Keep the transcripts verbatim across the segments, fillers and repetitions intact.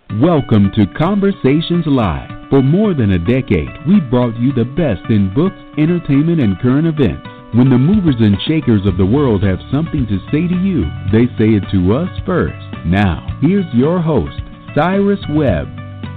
Welcome to Conversations Live. For more than a decade, we've brought you the best in books, entertainment, and current events. When the movers and shakers of the world have something to say to you, they say it to us first. Now, here's your host, Cyrus Webb.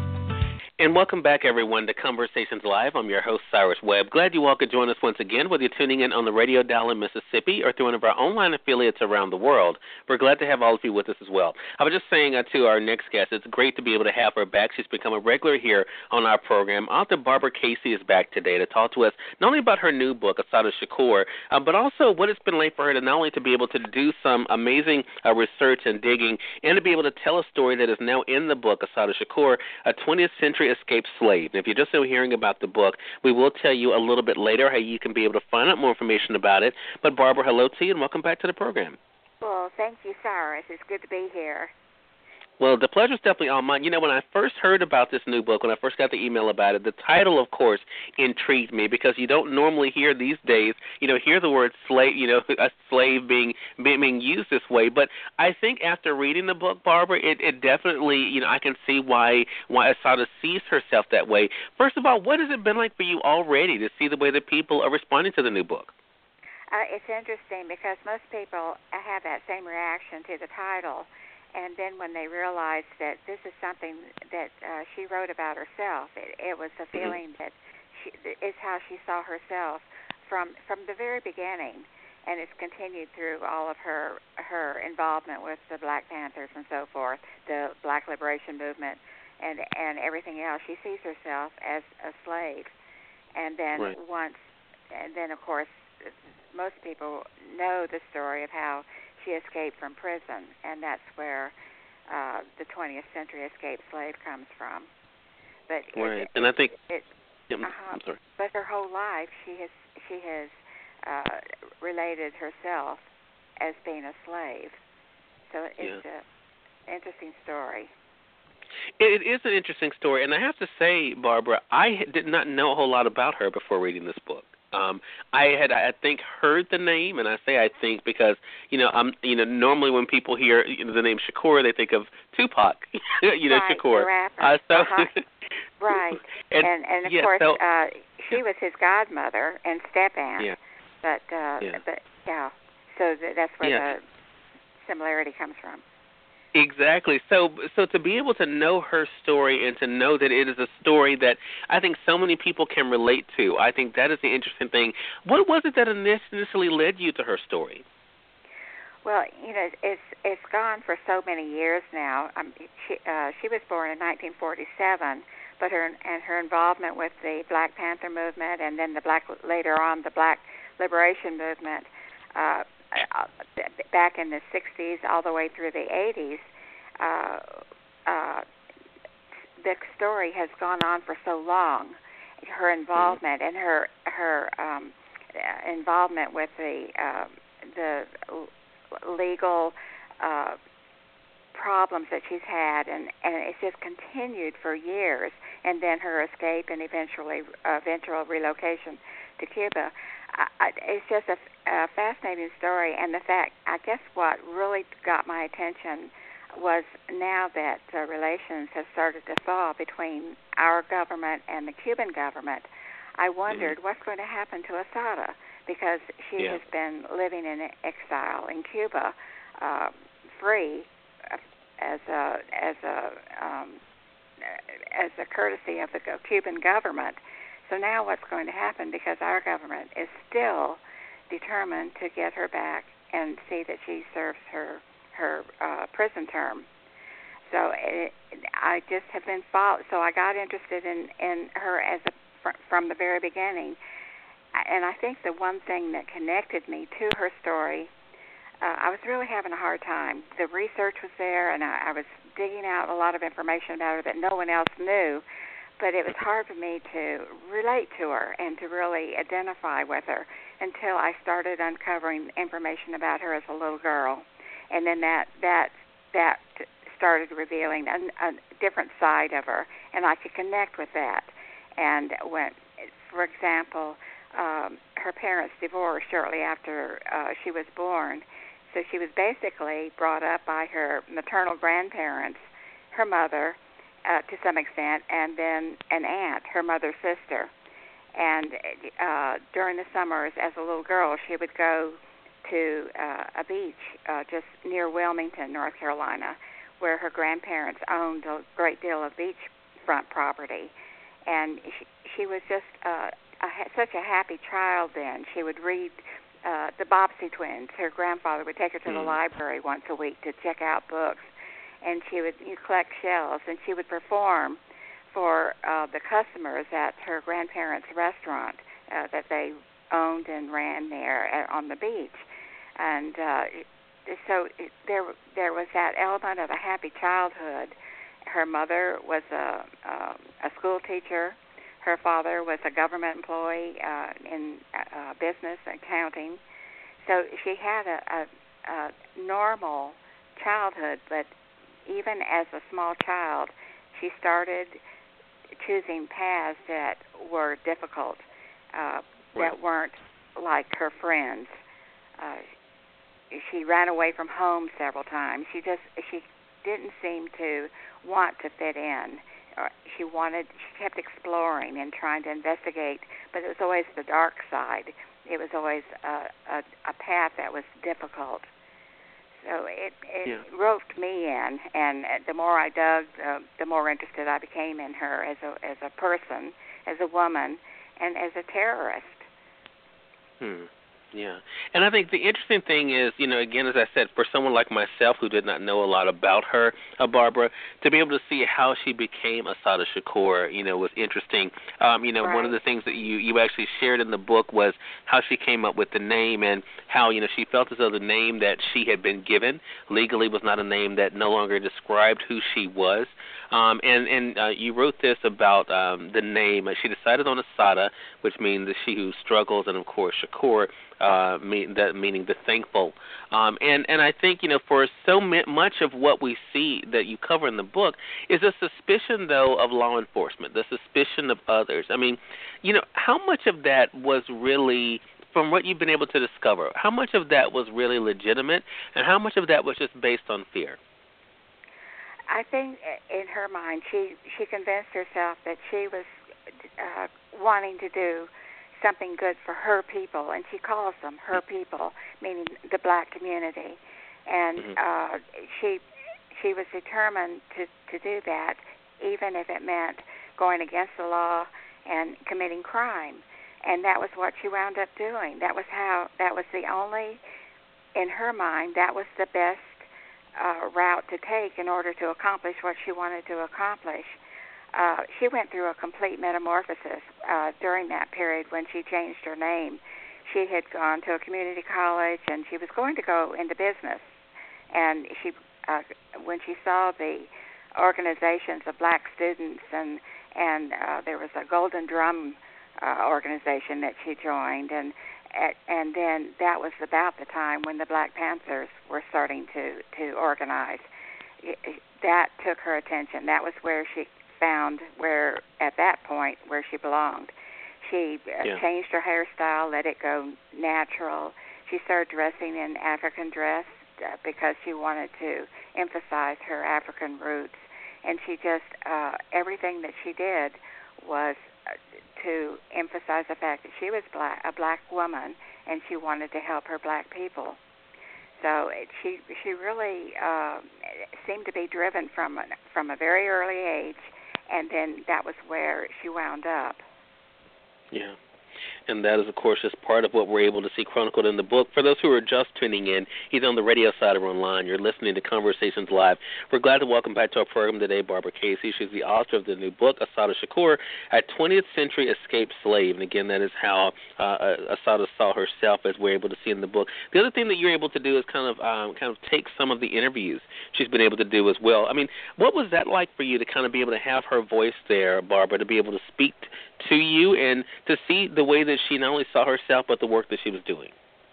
And welcome back, everyone, to Conversations Live. I'm your host, Cyrus Webb. Glad you all could join us once again, whether you're tuning in on the radio dial in Mississippi or through one of our online affiliates around the world. We're glad to have all of you with us as well. I was just saying uh, to our next guest, it's great to be able to have her back. She's become a regular here on our program. Author Barbara Casey is back today to talk to us not only about her new book, Assata Shakur, uh, but also what it's been like for her to not only to be able to do some amazing uh, research and digging and to be able to tell a story that is now in the book, Assata Shakur, a twentieth century escaped slave. And if you're just now hearing about the book, we will tell you a little bit later how you can be able to find out more information about it. But Barbara, hello to you and welcome back to the program. Well, thank you, Cyrus. It's good to be here. Well, the pleasure's definitely all mine. You know, when I first heard about this new book, when I first got the email about it, the title, of course, intrigued me because you don't normally hear these days, you know, hear the word slave, you know, a slave being being used this way. But I think after reading the book, Barbara, it, it definitely, you know, I can see why why Assata sees herself that way. First of all, what has it been like for you already to see the way that people are responding to the new book? Uh, it's interesting because most people have that same reaction to the title. And then when they realized that this is something that uh, she wrote about herself, it, it was a feeling that she, is how she saw herself from from the very beginning, and it's continued through all of her her involvement with the Black Panthers and so forth, the Black Liberation Movement, and and everything else. She sees herself as a slave, and then right. once, and then of course, most people know the story of how she escaped from prison, and that's where uh, the twentieth century escaped slave comes from. But right, it, and I think, it, yeah, uh-huh, I'm sorry. But her whole life, she has she has uh, related herself as being a slave. So it's yeah. an interesting story. It, it is an interesting story, and I have to say, Barbara, I did not know a whole lot about her before reading this book. Um, I had, I think, heard the name, and I say I think because, you know, I'm, you know, normally when people hear you know, the name Shakur, they think of Tupac, you know, right, Shakur. The rapper. Uh, so, uh-huh. Right, and, and and of yeah, course, so, uh, she was his godmother and step aunt. yeah, But uh, yeah. but yeah, so th- that's where yeah. the similarity comes from. Exactly. So so to be able to know her story and to know that it is a story that I think so many people can relate to, I think that is the interesting thing. What was it that initially led you to her story? Well, you know, it's it's gone for so many years now. Um, she uh, she was born in nineteen forty-seven, but her and her involvement with the Black Panther movement and then the Black later on the Black Liberation Movement. Uh, back in the sixties all the way through the eighties, uh, uh, the story has gone on for so long. Her involvement and her her um, involvement with the uh, the legal uh, problems that she's had, and, and it's just continued for years. And then her escape and eventually uh, eventual relocation to Cuba. I, it's just a, a fascinating story, and the fact, I guess what really got my attention was now that uh, relations have started to thaw between our government and the Cuban government, I wondered mm-hmm. what's going to happen to Assata, because she yeah. has been living in exile in Cuba, uh, free as a as a um, as a courtesy of the Cuban government. So now what's going to happen, because our government is still determined to get her back and see that she serves her her uh, prison term. So it, I just have been followed. So I got interested in, in her as a, fr- from the very beginning. And I think the one thing that connected me to her story, uh, I was really having a hard time. The research was there, and I, I was digging out a lot of information about her that no one else knew. But it was hard for me to relate to her and to really identify with her until I started uncovering information about her as a little girl. And then that that that started revealing a, a different side of her, and I could connect with that. And when, for example, um, her parents divorced shortly after uh, she was born, so she was basically brought up by her maternal grandparents, her mother, uh, to some extent, and then an aunt, her mother's sister. And uh, during the summers, as a little girl, she would go to uh, a beach uh, just near Wilmington, North Carolina, where her grandparents owned a great deal of beachfront property. And she, she was just uh, a, such a happy child then. She would read uh, the Bobbsey twins. Her grandfather would take her to mm. the library once a week to check out books. And she would you know, collect shells, and she would perform for uh, the customers at her grandparents' restaurant uh, that they owned and ran there at, on the beach. And uh, so it, there there was that element of a happy childhood. Her mother was a, uh, a school teacher. Her father was a government employee uh, in uh, business accounting. So she had a, a, a normal childhood, but even as a small child, she started choosing paths that were difficult, uh, right. that weren't like her friends. Uh, she ran away from home several times. She just she didn't seem to want to fit in. She wanted. She kept exploring and trying to investigate, but it was always the dark side. It was always a, a, a path that was difficult. So it, it yeah. roped me in, and the more I dug, uh, the more interested I became in her as a as a person, as a woman, and as a terrorist. Hmm. Yeah. And I think the interesting thing is, you know, again, as I said, for someone like myself who did not know a lot about her, uh, Barbara, to be able to see how she became Assata Shakur, you know, was interesting. Um, you know, right. one of the things that you, you actually shared in the book was how she came up with the name and how, you know, she felt as though the name that she had been given legally was not a name that no longer described who she was. Um, and and uh, you wrote this about um, the name. She decided on Assata, which means the she who struggles, and, of course, Shakur, Uh, mean, that meaning the thankful, um, and and I think you know for so much of what we see that you cover in the book is a suspicion though of law enforcement, the suspicion of others. I mean, you know, how much of that was really, from what you've been able to discover, how much of that was really legitimate, and how much of that was just based on fear? I think in her mind, she she convinced herself that she was uh, wanting to do something good for her people, and she calls them her people, meaning the black community. And mm-hmm. uh, she she was determined to, to do that, even if it meant going against the law and committing crime. And that was what she wound up doing. That was how. That was the only, in her mind, that was the best uh, route to take in order to accomplish what she wanted to accomplish. Uh, she went through a complete metamorphosis uh, during that period when she changed her name. She had gone to a community college, and she was going to go into business. And she, uh, when she saw the organizations of black students, and and uh, there was a Golden Drum uh, organization that she joined, and and then that was about the time when the Black Panthers were starting to to organize. That took her attention. That was where she found where, at that point, where she belonged. She uh, yeah. changed her hairstyle, let it go natural. She started dressing in African dress uh, because she wanted to emphasize her African roots. And she just, uh, everything that she did was uh, to emphasize the fact that she was black, a black woman, and she wanted to help her black people. So it, she she really uh, seemed to be driven from from a very early age. And then that was where she wound up. Yeah. And that is, of course, just part of what we're able to see chronicled in the book. For those who are just tuning in, either on the radio side or online, you're listening to Conversations Live. We're glad to welcome back to our program today Barbara Casey. She's the author of the new book, Assata Shakur, a twentieth century escaped slave. And, again, that is how uh, Assata saw herself, as we're able to see in the book. The other thing that you're able to do is kind of um, kind of take some of the interviews she's been able to do as well. I mean, what was that like for you to kind of be able to have her voice there, Barbara, to be able to speak to you and to see the way that she not only saw herself but the work that she was doing?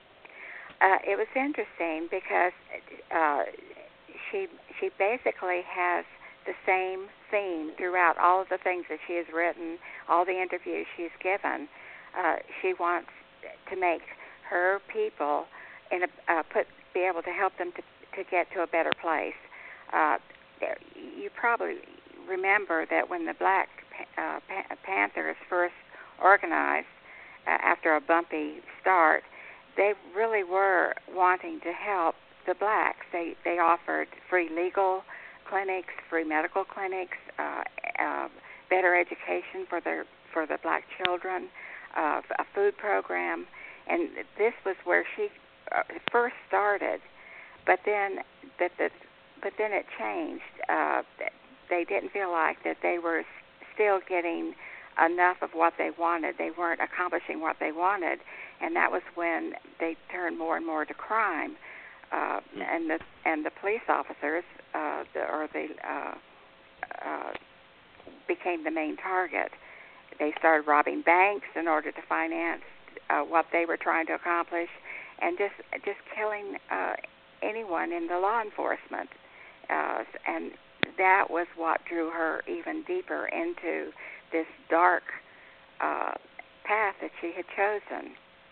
Uh, it was interesting because uh, she she basically has the same theme throughout all of the things that she has written, all the interviews she's given. Uh, she wants to make her people in a, uh, put be able to help them to to get to a better place. Uh, there, you probably remember that when the Black uh, Panthers first organized uh, after a bumpy start, they really were wanting to help the blacks. They they offered free legal clinics, free medical clinics, uh, uh, better education for their for the black children, uh, a food program, and this was where she uh, first started. But then that the but then it changed. Uh, they didn't feel like that they were still getting enough of what they wanted. They weren't accomplishing what they wanted, and that was when they turned more and more to crime. Uh, and the and the police officers uh, the, or the uh, uh, became the main target. They started robbing banks in order to finance uh, what they were trying to accomplish, and just just killing uh, anyone in the law enforcement. Uh, and that was what drew her even deeper into this dark uh, path that she had chosen.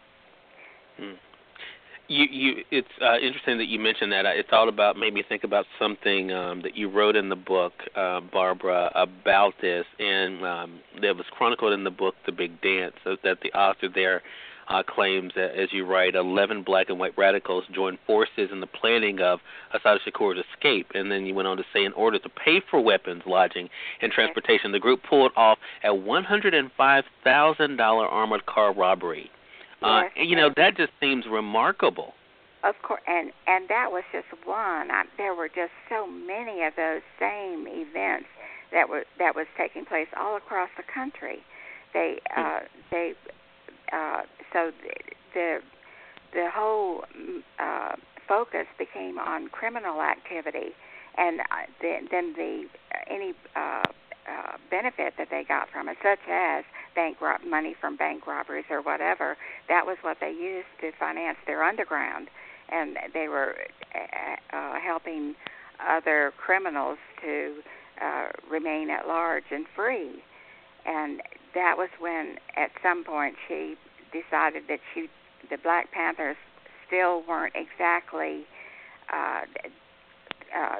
Hmm. You, you, it's uh, interesting that you mentioned that. I thought about, made me think about something um, that you wrote in the book, uh, Barbara, about this, and um, that was chronicled in the book, The Big Dance, so that the author there uh, claims that, as you write, eleven black and white radicals joined forces in the planning of Assata Shakur's escape, and then you went on to say, in order to pay for weapons, lodging, and transportation, the group pulled off a one hundred five thousand dollars armored car robbery. Uh, yes, you know, that just seems remarkable. Of course, and, and that was just one. I, there were just so many of those same events that were that was taking place all across the country. They, uh, they, uh, so the the whole uh, focus became on criminal activity, and the, then the any uh, uh, benefit that they got from it, such as bank rob- money from bank robberies or whatever, that was what they used to finance their underground, and they were uh, uh, helping other criminals to uh, remain at large and free. And that was when, at some point, she decided that she, the Black Panthers still weren't exactly uh, uh,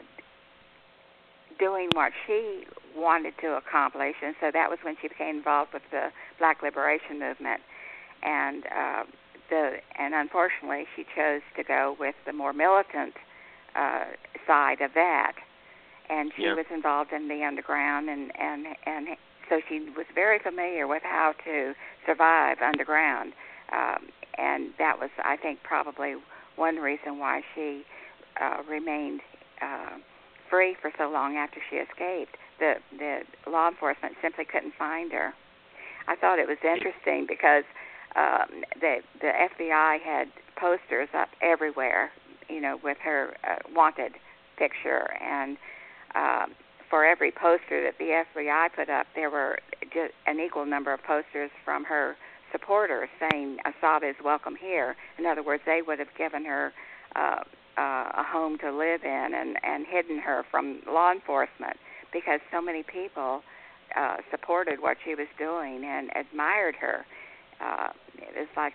doing what she wanted to accomplish, and so that was when she became involved with the Black Liberation Movement, and uh, the and unfortunately she chose to go with the more militant uh, side of that, and she yeah. was involved in the underground, and, and and so she was very familiar with how to survive underground, um, and that was, I think, probably one reason why she uh, remained uh, free for so long after she escaped. The the law enforcement simply couldn't find her. I thought it was interesting because um, the the F B I had posters up everywhere, you know, with her uh, wanted picture, and um, for every poster that the F B I put up, there were just an equal number of posters from her supporters saying Assata is welcome here. In other words, they would have given her uh, uh, a home to live in and, and hidden her from law enforcement, because so many people uh, supported what she was doing and admired her. Uh, it was like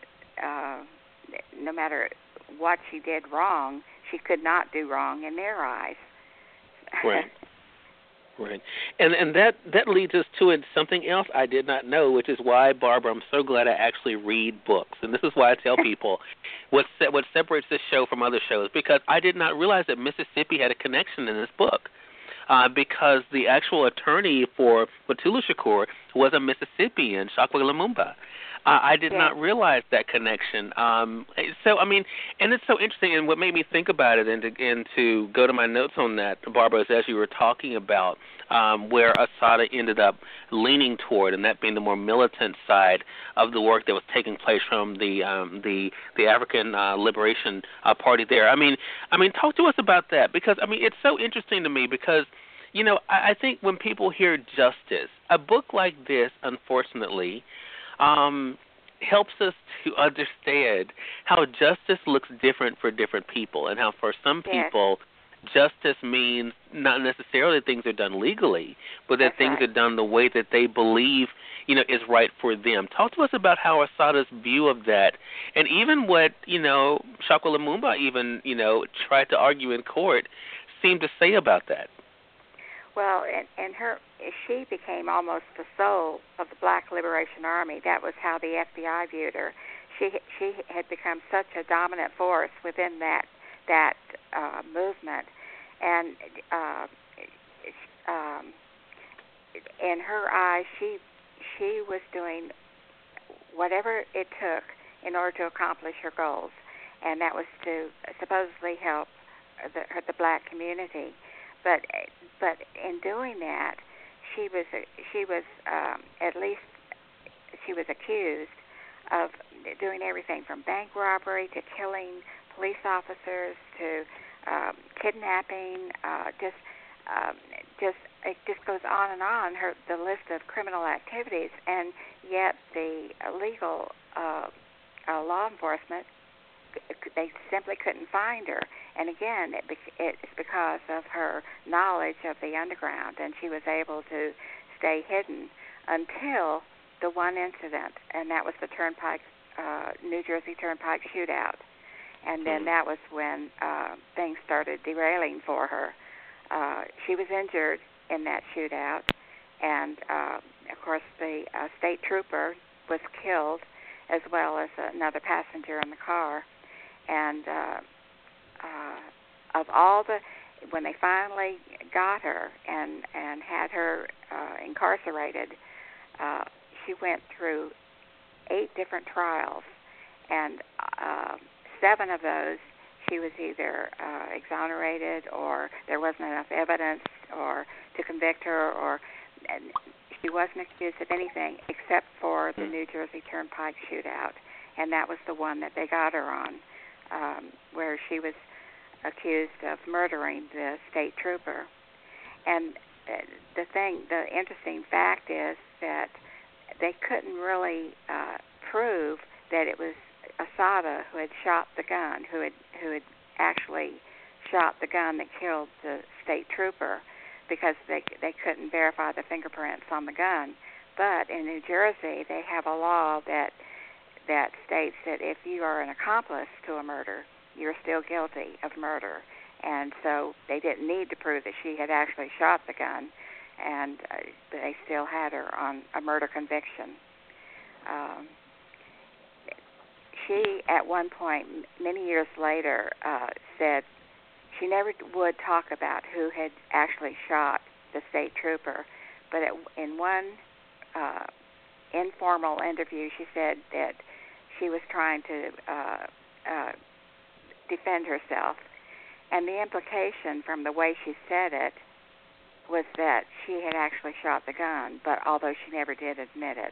uh, no matter what she did wrong, she could not do wrong in their eyes. Right. Right. And and that, that leads us to something else I did not know, which is why, Barbara, I'm so glad I actually read books. And this is why I tell people what se- what separates this show from other shows, because I did not realize that Mississippi had a connection in this book. Uh, because the actual attorney for Mutulu Shakur was a Mississippian, Shakwa Lumumba. Uh, I did yeah. not realize that connection. Um, so, I mean, and it's so interesting, and what made me think about it and to, and to go to my notes on that, Barbara, is as you were talking about um, where Assata ended up leaning toward, and that being the more militant side of the work that was taking place from the um, the the African uh, Liberation uh, Party there. I mean, I mean, talk to us about that, because, I mean, it's so interesting to me because, you know, I, I think when people hear justice, a book like this, unfortunately, um, helps us to understand how justice looks different for different people, and how for some yes. people justice means not necessarily things are done legally, but that That's things right. are done the way that they believe, you know, is right for them. Talk to us about how Assata's view of that, and even what, you know, Shakwa Lumumba even, you know, tried to argue in court, seemed to say about that. Well, and, and her, she became almost the soul of the Black Liberation Army. That was how the F B I viewed her. She she had become such a dominant force within that that uh, movement, and uh, um, in her eyes, she she was doing whatever it took in order to accomplish her goals, and that was to supposedly help the, the black community. But but in doing that, she was she was um, at least she was accused of doing everything from bank robbery to killing police officers to um, kidnapping. Uh, just um, just it just goes on and on. Her the list of criminal activities, and yet the legal uh, uh, law enforcement, they simply couldn't find her. And again, it, it's because of her knowledge of the underground, and she was able to stay hidden until the one incident, and that was the Turnpike, uh, New Jersey Turnpike shootout. And then that was when uh, things started derailing for her. Uh, she was injured in that shootout, and uh, of course the uh, state trooper was killed, as well as another passenger in the car. And uh, uh, of all the, when they finally got her and, and had her uh, incarcerated, uh, she went through eight different trials, and uh, seven of those she was either uh, exonerated, or there wasn't enough evidence or to convict her, or and she wasn't accused of anything except for the New Jersey Turnpike shootout, and that was the one that they got her on, um, where she was accused of murdering the state trooper. And uh, the thing, the interesting fact is that they couldn't really uh, prove that it was Assata who had shot the gun, who had who had actually shot the gun that killed the state trooper, because they they couldn't verify the fingerprints on the gun. But in New Jersey, they have a law that that states that if you are an accomplice to a murder, you're still guilty of murder. And so they didn't need to prove that she had actually shot the gun, and uh, they still had her on a murder conviction. Um, she, at one point, many years later, uh, said she never would talk about who had actually shot the state trooper, but at, in one uh, informal interview, she said that she was trying to uh, uh, defend herself, and the implication from the way she said it was that she had actually shot the gun, but although she never did admit it.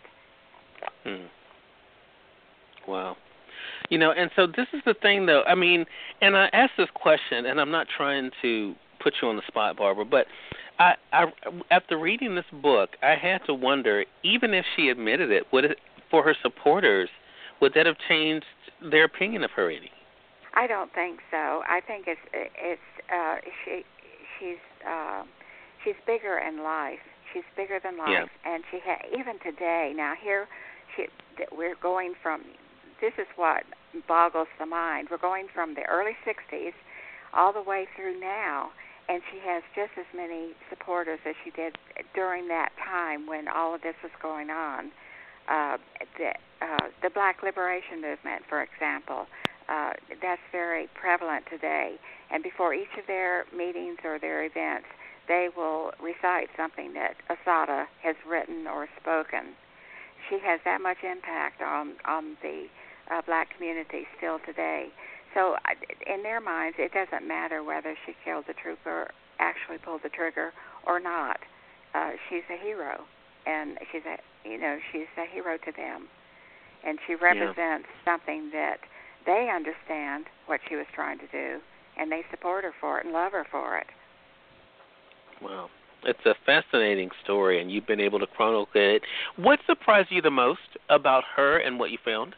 Hmm. Wow. You know, and so this is the thing, though. I mean, and I asked this question, and I'm not trying to put you on the spot, Barbara, but I, I, after reading this book, I had to wonder, even if she admitted it, would it, for her supporters, would that have changed their opinion of her any? I don't think so. I think it's it's uh, she she's uh, she's bigger in life. She's bigger than life, yeah. and she ha- even today. Now here, she we're going from. This is what boggles the mind. We're going from the early sixties all the way through now, and she has just as many supporters as she did during that time when all of this was going on. Uh, the, uh, the Black Liberation Movement, for example, uh, that's very prevalent today. And before each of their meetings or their events, they will recite something that Assata has written or spoken. She has that much impact on, on the uh, black community still today. So in their minds, it doesn't matter whether she killed the trooper, actually pulled the trigger, or not. Uh, she's a hero, and she's a you know she's a hero to them, and she represents yeah. something that they understand what she was trying to do, and they support her for it and love her for it. Wow. It's a fascinating story, and you've been able to chronicle it. What surprised you the most about her and what you found?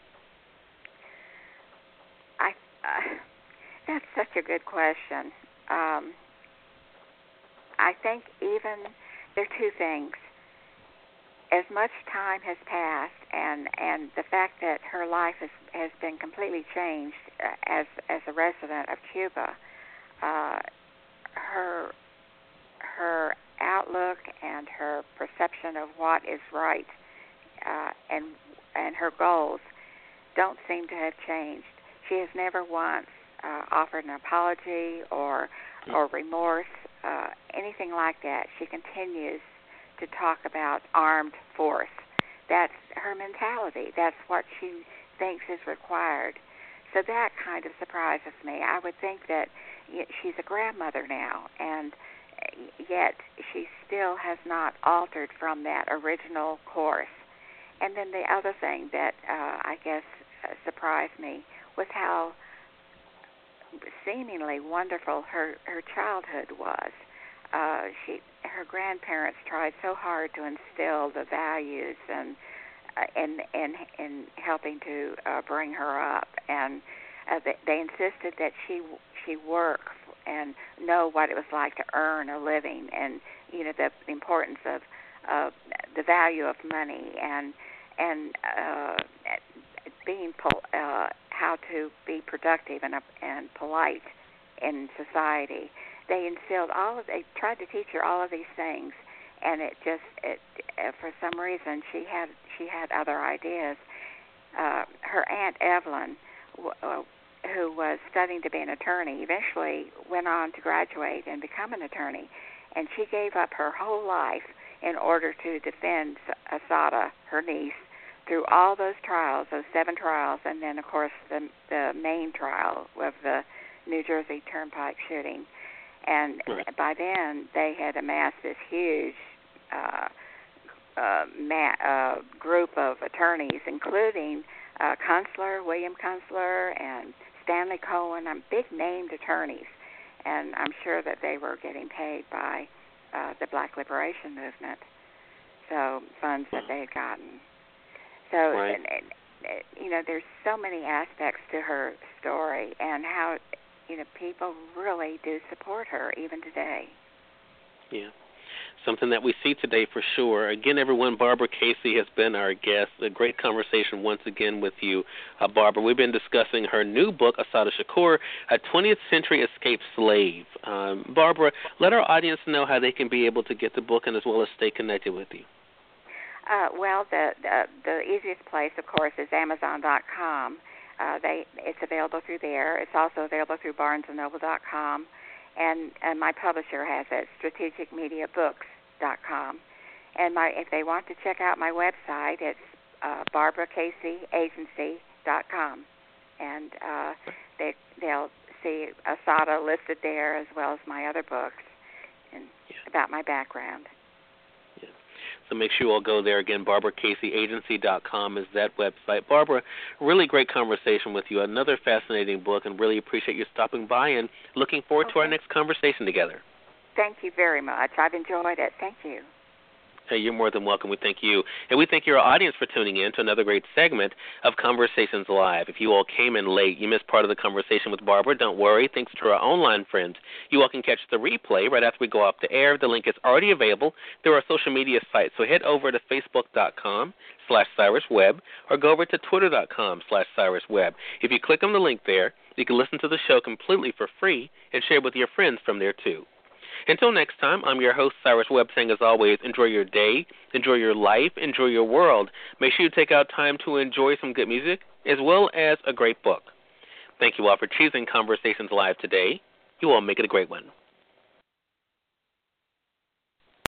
I uh, that's such a good question. Um, I think even there are two things. As much time has passed, and, and the fact that her life has, has been completely changed uh, as as a resident of Cuba, uh, her her outlook and her perception of what is right uh, and and her goals don't seem to have changed. She has never once uh, offered an apology or or remorse, uh, anything like that. She continues to talk about armed force. That's her mentality. That's what she thinks is required. So that kind of surprises me. I would think that she's a grandmother now, and yet she still has not altered from that original course. And then the other thing that uh, I guess uh, surprised me was how seemingly wonderful her, her childhood was. Uh, she, her grandparents tried so hard to instill the values and uh, in, in, in helping to uh, bring her up, and uh, they, they insisted that she she work and know what it was like to earn a living, and you know the importance of uh, the value of money, and and uh, being pol- uh, how to be productive and uh, and polite in society. They instilled all of. They tried to teach her all of these things, and it just it uh, for some reason she had she had other ideas. Uh, her Aunt Evelyn, w- uh, who was studying to be an attorney, eventually went on to graduate and become an attorney, and she gave up her whole life in order to defend Assata, her niece, through all those trials, those seven trials, and then, of course, the, the main trial of the New Jersey Turnpike shooting. And right. by then, they had amassed this huge uh, uh, ma- uh, group of attorneys, including uh, Kunstler, William Kunstler, and Stanley Cohen, um, big-named attorneys. And I'm sure that they were getting paid by uh, the Black Liberation Movement, so funds that they had gotten. So, right. and, and, you know, there's so many aspects to her story, and how, you know, people really do support her even today. Yeah. Something that we see today for sure. Again, everyone, Barbara Casey has been our guest. A great conversation once again with you, uh, Barbara. We've been discussing her new book, Assata Shakur, A twentieth Century Escaped Slave. Um, Barbara, let our audience know how they can be able to get the book and as well as stay connected with you. Uh, well, the, the the easiest place, of course, is Amazon dot com. Uh, they it's available through there. It's also available through Barnes and Noble dot com, and, and my publisher has it, Strategic Media Books dot com. And my if they want to check out my website, it's uh, Barbara Casey Agency dot com, and uh, they they'll see Assata listed there as well as my other books and yeah. about my background. So make sure you all go there. Again, Barbara Casey Agency dot com is that website. Barbara, really great conversation with you. Another fascinating book, and really appreciate you stopping by, and looking forward okay. to our next conversation together. Thank you very much. I've enjoyed it. Thank you. Hey, you're more than welcome. We thank you. And we thank your audience for tuning in to another great segment of Conversations Live. If you all came in late, you missed part of the conversation with Barbara, don't worry. Thanks to our online friends, you all can catch the replay right after we go off the air. The link is already available through our social media sites. So head over to Facebook.com slash Cyrus Webb or go over to Twitter.com slash Cyrus Webb. If you click on the link there, you can listen to the show completely for free and share with your friends from there too. Until next time, I'm your host, Cyrus Webb, saying as always, enjoy your day, enjoy your life, enjoy your world. Make sure you take out time to enjoy some good music as well as a great book. Thank you all for choosing Conversations Live today. You all make it a great one.